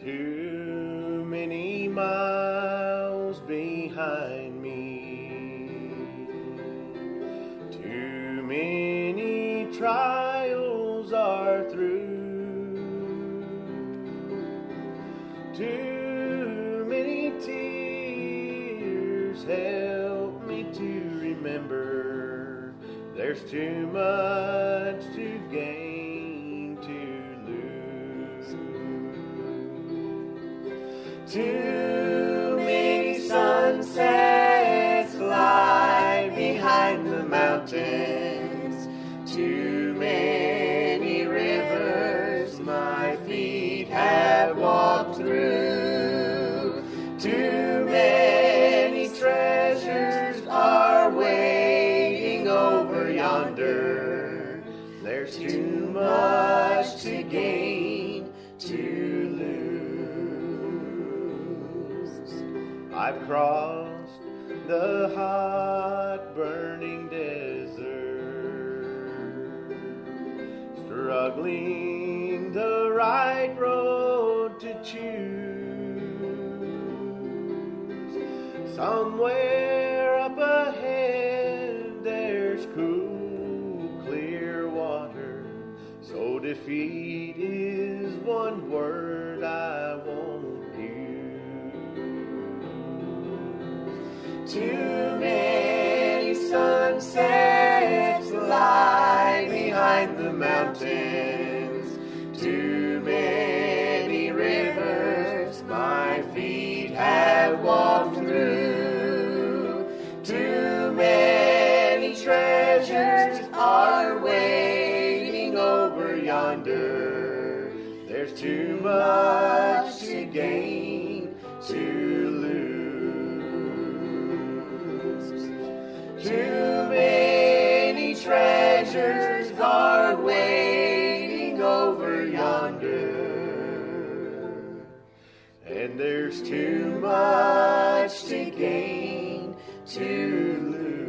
Too many miles behind me, too many trials are through, too many tears help me to remember there's too much to gain to lose. Too many sunsets lie behind the mountains, too many rivers my feet have walked through, too many treasures are waiting over yonder, there's too much to gain to lose. I've crossed the hot burning desert, struggling the right road to choose. Somewhere up ahead there's cool, clear water, so defeat is one word I won't use. Too many sunsets lie behind the mountains, too many rivers my feet have walked through, too many treasures are waiting over yonder, there's too much to gain to lose. Too many treasures are waiting over yonder, and there's too much to gain to lose.